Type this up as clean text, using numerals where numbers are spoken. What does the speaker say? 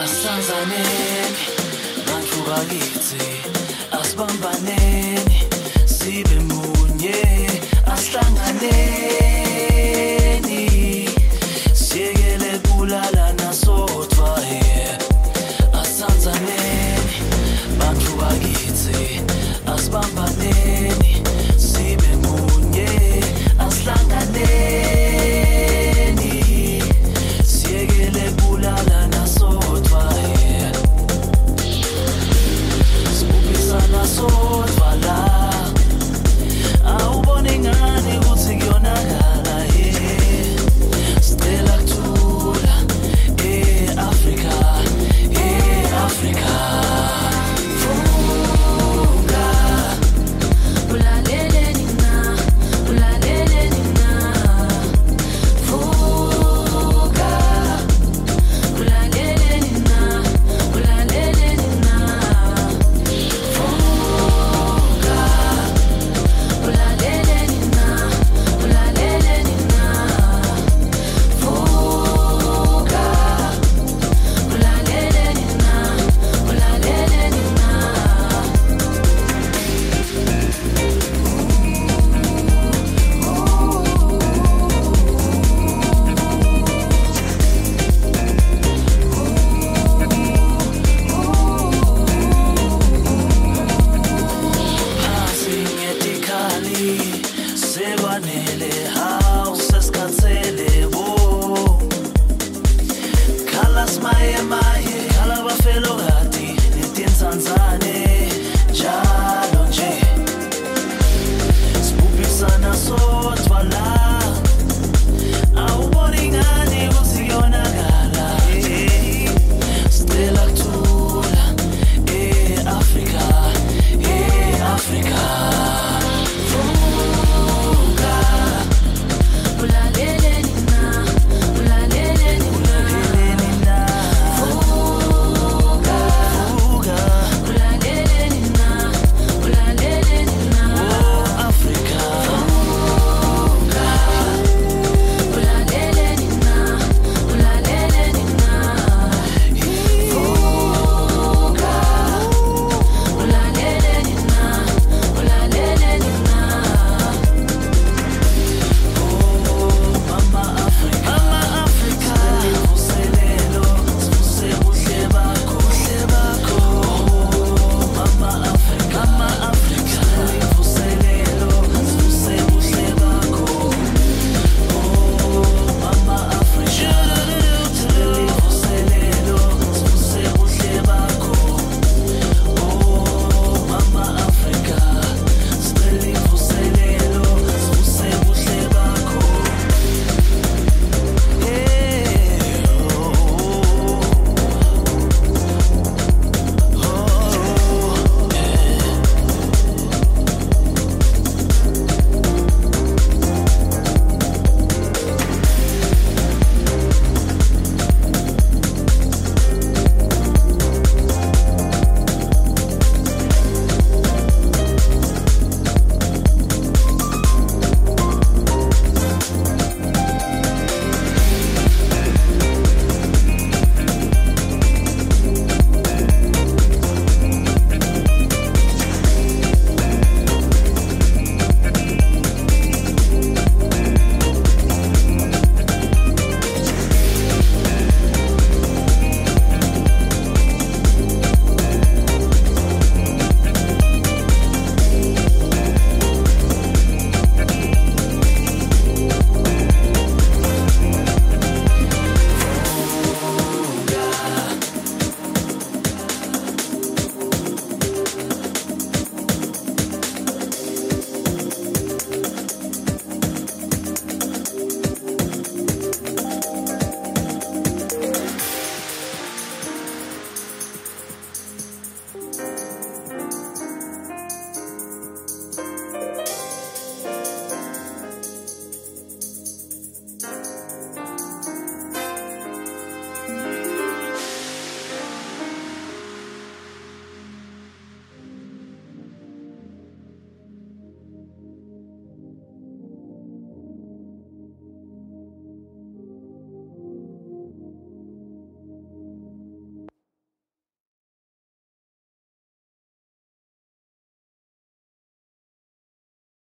Asanzaneni, bantu bakithi, asibambaneni, sibe munye, asihlanganeni, siyekele kulala nasodwa, yeah. Asanzaneni, bantu bakithi, asibambaneni, sibe munye, asihlanganeni, siyekele kulala nasodwa, yeah. Sibukisana sodwa la, awubone ngani ukuthi kuyonakala, yeah. Sicela kuthula, Africa, Africa. Vuka, ulalele nina, ulalele nina. Vuka, ulalele nina, ulalele nina. Vuka, ulalele nina, ulalele nina. Vuka, ulalele nina, ulalele nina. Phansi ngetikhali, sekwanele hawu sesikhathele bo. Khala simaye maye.